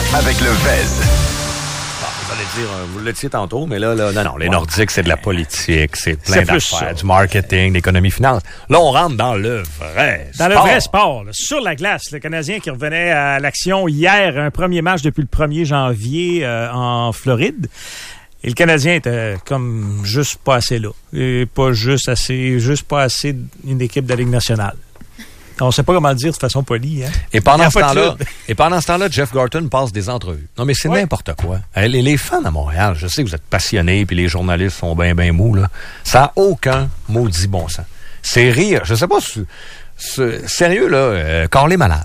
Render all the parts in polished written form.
avec le Vez. Vous allez dire, vous l'étiez tantôt, mais là, non, les Nordiques, c'est de la politique, c'est plein d'affaires, du marketing, l'économie finance. Là, on rentre dans le vrai sport. Dans le vrai sport, là, sur la glace, le Canadien qui revenait à l'action hier, un premier match depuis le 1er janvier en Floride. Et le Canadien était comme juste pas assez là. Et pas juste pas assez une équipe de la Ligue nationale. On sait pas comment le dire de façon polie. Hein? Et pendant ce temps-là, Jeff Gorton passe des entrevues. Non, mais c'est n'importe quoi. Les fans à Montréal, je sais que vous êtes passionnés, puis les journalistes sont bien mous, là. Ça n'a aucun maudit bon sens. C'est rire. Je sais pas si... Sérieux, là, Carl est malade.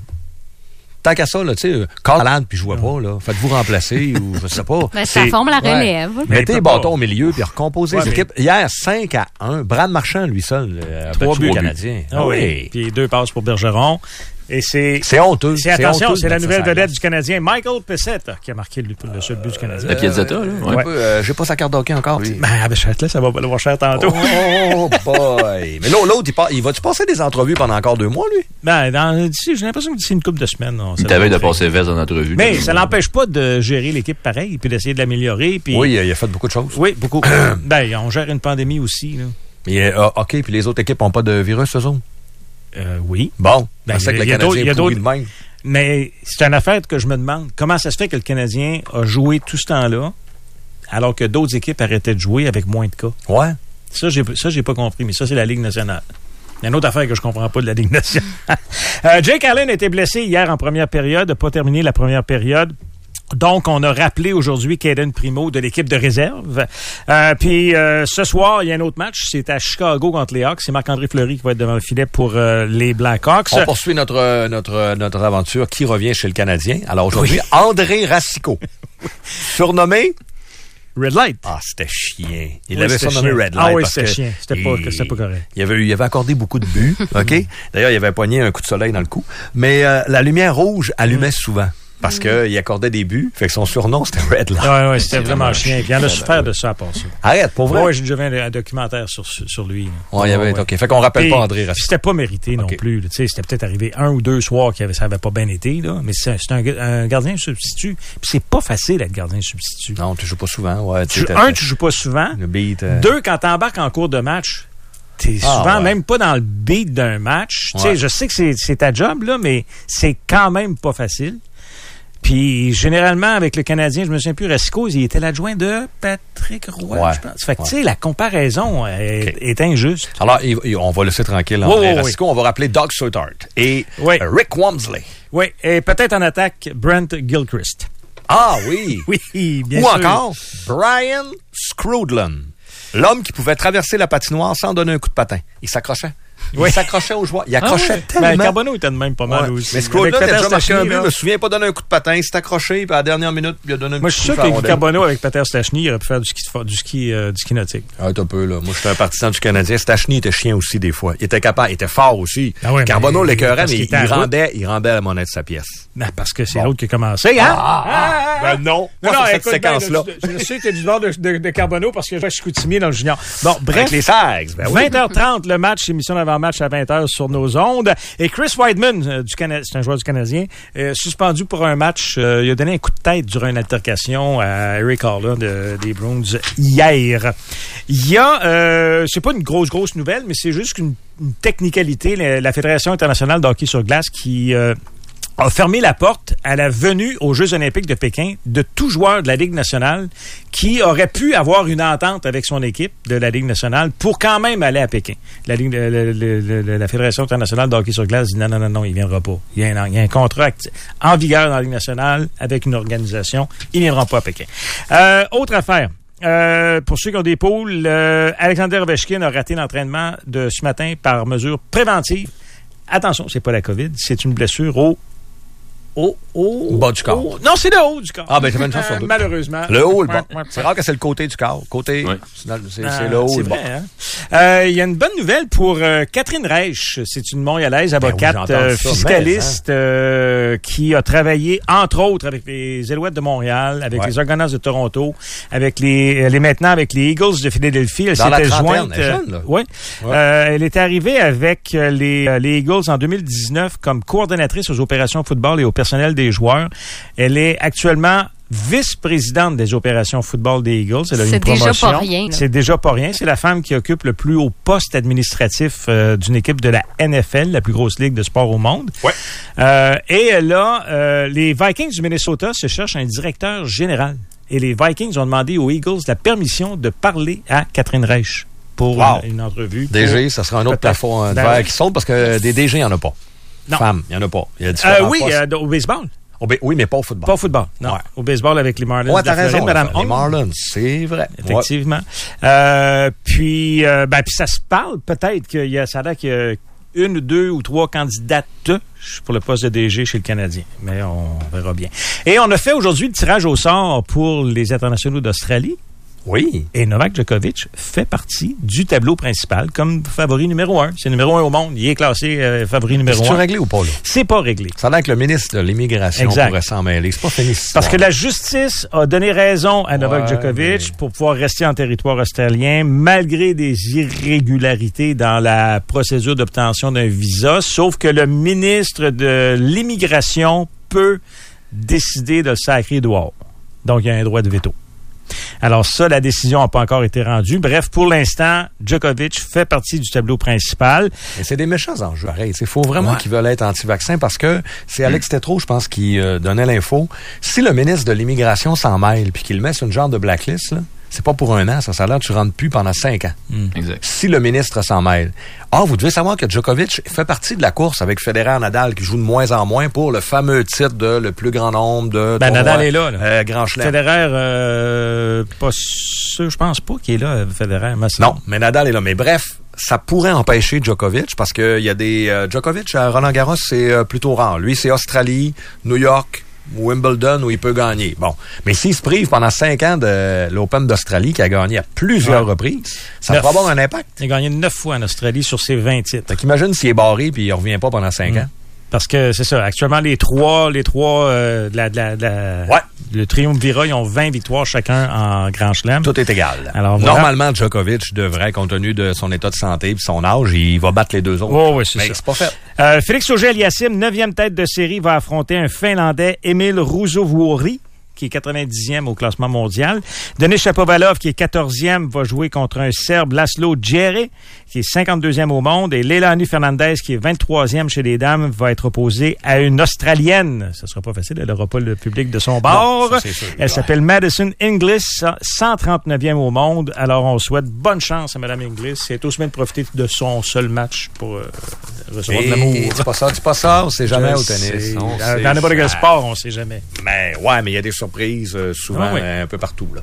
Tant qu'à ça, là, tu sais, Carl malade puis je vois pas, là. Faites-vous remplacer ou je sais pas. Ben, ça forme la relève. Mettez les bâtons au milieu puis recomposez les équipes. Hier, 5-1. Brad Marchand, lui seul, a 3 buts Canadiens. Ah oui. Puis 2 passes pour Bergeron. Et c'est honteux. Attention, c'est la nouvelle vedette du Canadien, Michael Pezzetta, qui a marqué le seul but du Canadien. La Piazzetta, là. J'ai pas sa carte d'hockey encore. Oui. Ben, à Châtelet, ça va pas le voir cher tantôt. Oh, boy. Mais l'autre, il va-tu passer des entrevues pendant encore 2 mois, lui? Ben, j'ai l'impression que d'ici une couple de semaines. Il t'avait de passer Vez en entrevue. Mais ça l'empêche pas de gérer l'équipe pareil, puis d'essayer de l'améliorer. Puis... Oui, il a fait beaucoup de choses. Oui, beaucoup. Ben, on gère une pandémie aussi, là. Mais, OK, puis les autres équipes n'ont pas de virus, eux autres? Oui. Bon, ben, c'est que le Canadien est pourri de même. Mais c'est une affaire que je me demande. Comment ça se fait que le Canadien a joué tout ce temps-là, alors que d'autres équipes arrêtaient de jouer avec moins de cas? Ouais. Ça, j'ai pas compris, mais ça, c'est la Ligue nationale. Il y a une autre affaire que je comprends pas de la Ligue nationale. Jake Allen a été blessé hier en première période, n'a pas terminé la première période. Donc, on a rappelé aujourd'hui Caden Primo de l'équipe de réserve. Puis, ce soir, il y a un autre match. C'est à Chicago contre les Hawks. C'est Marc-André Fleury qui va être devant le filet pour les Blackhawks. On poursuit notre aventure qui revient chez le Canadien. Alors aujourd'hui, André Racicot, surnommé Red Light. Ah, c'était chien. Il avait surnommé Red Light. Ah oui, c'était chien. C'était pas correct. Il avait accordé beaucoup de buts. OK? D'ailleurs, il avait pogné un coup de soleil dans le cou. Mais la lumière rouge allumait souvent. Parce qu'il accordait des buts. Fait que son surnom, c'était Red Light. Oui, c'était vraiment chien. Puis il en a souffert de ça à part ça. Arrête, pour vrai? Oui, j'ai déjà vu un documentaire sur lui. Oui, il y avait. OK. Fait qu'on rappelle pas André Racicot. C'était pas mérité non plus. Tu sais, c'était peut-être arrivé 1 ou 2 soirs ça avait pas bien été, là. Mais c'est un gardien substitut. Puis c'est pas facile d'être gardien substitut. Non, tu joues pas souvent. Ouais, tu joues pas souvent. Le beat. 2, quand t'embarques en cours de match, t'es souvent même pas dans le beat d'un match. Tu sais, je sais que c'est ta job, là, mais c'est quand même pas facile. Puis, généralement, avec le Canadien, je me souviens plus, Racicot, il était l'adjoint de Patrick Roy, je pense. Fait que, tu sais, la comparaison est injuste. Alors, on va laisser tranquille André Racicot. On va rappeler Doug Soutard et Rick Wamsley. Oui, et peut-être en attaque, Brent Gilchrist. Ah oui! Oui, bien sûr. Ou sûr. encore, Brian Scrudlin. L'homme qui pouvait traverser la patinoire sans donner un coup de patin. Il s'accrochait. Il s'accrochait aux joueurs. Il accrochait tellement. Mais Carbonneau était de même pas mal aussi. Mais Scrudlin a déjà marqué un but. Je me souviens pas donner un coup de patin. Il s'est accroché, puis à la dernière minute, il a donné un coup de patin. Moi, je suis sûr que Carbonneau avec Peter Stachny, il aurait pu faire du ski nautique. Ah, un peu, là. Moi, j'étais un partisan du Canadien. Stachny était chien aussi, des fois. Il était capable, il était fort aussi. Ah ouais, Carbonneau l'écœurait, mais il rendait la monnaie de sa pièce. Non, parce que c'est l'autre qui a commencé, hein? Ben non. Non, cette séquence-là. Je sais que tu es du bord de Carbonneau parce que je suis Chicoutimi dans le junior. Bon, bref. Avec les Sags. 20h30, le match, émission d'avant-match à 20h sur nos ondes. Et Chris Weidman, c'est un joueur du Canadien, suspendu pour un match. Il a donné un coup de tête durant une altercation à Eric Harlan des Bruins hier. Il y a, c'est pas une grosse nouvelle, mais c'est juste une technicalité. La Fédération internationale de hockey sur glace qui a fermé la porte à la venue aux Jeux olympiques de Pékin de tout joueur de la Ligue nationale qui aurait pu avoir une entente avec son équipe de la Ligue nationale pour quand même aller à Pékin. La Fédération internationale de hockey sur glace dit non, il viendra pas. Il y a un contrat en vigueur dans la Ligue nationale avec une organisation. Ils viendront pas à Pékin. Autre affaire. Pour ceux qui ont des poules, Alexander Ovechkin a raté l'entraînement de ce matin par mesure préventive. Attention, c'est pas la COVID, c'est une blessure au bas du corps. Non, c'est le haut du corps. Ah, ben, c'est une chance sur deux. Malheureusement. Le haut, le bas. C'est rare que c'est le côté du corps. Côté, c'est le haut, le bas. Il y a une bonne nouvelle pour Catherine Reich. C'est une Montréalaise avocate, fiscaliste, qui a travaillé, entre autres, avec les Alouettes de Montréal, avec les Argonauts de Toronto, elle est maintenant avec les Eagles de Philadelphie. Elle s'était jointe. Elle est arrivée avec les Eagles en 2019 comme coordonnatrice aux opérations football et aux personnel des joueurs. Elle est actuellement vice-présidente des opérations football des Eagles. Elle a une promotion. C'est déjà pas rien. C'est déjà pas rien. C'est la femme qui occupe le plus haut poste administratif d'une équipe de la NFL, la plus grosse ligue de sport au monde. Ouais. Et là, les Vikings du Minnesota se cherchent un directeur général. Et les Vikings ont demandé aux Eagles la permission de parler à Catherine Reich pour une entrevue. DG, ça sera un autre plafond de verre qui saute parce que des DG, il n'y en a pas. Non. Femmes, il n'y en a pas. Il y a différents postes. Au baseball. Oui, mais pas au football. Pas au football, non. Ouais. Au baseball avec les Marlins. Ouais, t'as raison. Madame les Marlins, c'est vrai. Effectivement. Puis ça se parle peut-être qu'il y a, ça a l'air qu'il y a 1, 2 ou 3 candidates pour le poste de DG chez le Canadien. Mais on verra bien. Et on a fait aujourd'hui le tirage au sort pour les internationaux d'Australie. Oui. Et Novak Djokovic fait partie du tableau principal comme favori numéro 1. C'est numéro 1 au monde. Il est classé favori numéro 1. C'est réglé ou pas, là? C'est pas réglé. Ça a l'air que le ministre de l'Immigration pourrait s'en mêler. C'est pas fini. Parce que la justice a donné raison à Novak Djokovic pour pouvoir rester en territoire australien malgré des irrégularités dans la procédure d'obtention d'un visa. Sauf que le ministre de l'Immigration peut décider de le sacrer dehors. Donc, il y a un droit de veto. Alors ça, la décision n'a pas encore été rendue. Bref, pour l'instant, Djokovic fait partie du tableau principal. Mais c'est des méchants enjeux. Il faut vraiment qu'ils veulent être anti-vaccin parce que c'est Alex Tétrault, je pense, qui donnait l'info. Si le ministre de l'Immigration s'en mêle puis qu'il le met sur une genre de blacklist, là, c'est pas pour 1 an, ça a l'air que tu rentres plus pendant 5 ans. Exact. Si le ministre s'en mêle. Vous devez savoir que Djokovic fait partie de la course avec Federer Nadal qui joue de moins en moins pour le fameux titre de le plus grand nombre de Nadal est là. Grand Chelem. Federer, pas sûr, je pense pas qu'il est là, Federer. Non, mais Nadal est là. Mais bref, ça pourrait empêcher Djokovic parce qu'il y a des... Djokovic à Roland-Garros, c'est plutôt rare. Lui, c'est Australie, New York, Wimbledon où il peut gagner. Bon. Mais s'il se prive pendant 5 ans de l'Open d'Australie, qui a gagné à plusieurs reprises, ça pourrait avoir un impact. Il a gagné 9 fois en Australie sur ses 20 titres. Fait qu'imagine s'il est barré puis il revient pas pendant 5 ans. Parce que c'est ça. Actuellement, les trois, le triumvirat, ils ont 20 victoires chacun en Grand Chelem. Tout est égal. Alors, voilà. Normalement, Djokovic devrait, compte tenu de son état de santé et son âge, il va battre les 2 autres. Oh, oui, c'est ça. Mais c'est pas fait. Félix Auger-Aliassime, 9e tête de série, va affronter un Finlandais, Emil Ruusuvuori, qui est 90e au classement mondial. Denis Shapovalov, qui est 14e, va jouer contre un Serbe, Laszlo Djere, qui est 52e au monde. Et Leilani Fernandez, qui est 23e chez les dames, va être opposée à une Australienne. Ça sera pas facile, elle n'aura pas le public de son bord. Non, ça, c'est sûr. Elle s'appelle Madison Inglis, 139e au monde. Alors, on souhaite bonne chance à Mme Inglis. C'est aussi bien de profiter de son seul match pour recevoir de l'amour. Dis pas ça, on sait jamais au tennis. Dans n'importe quel sport, on sait jamais. Mais il y a des surprises souvent un peu partout. Là.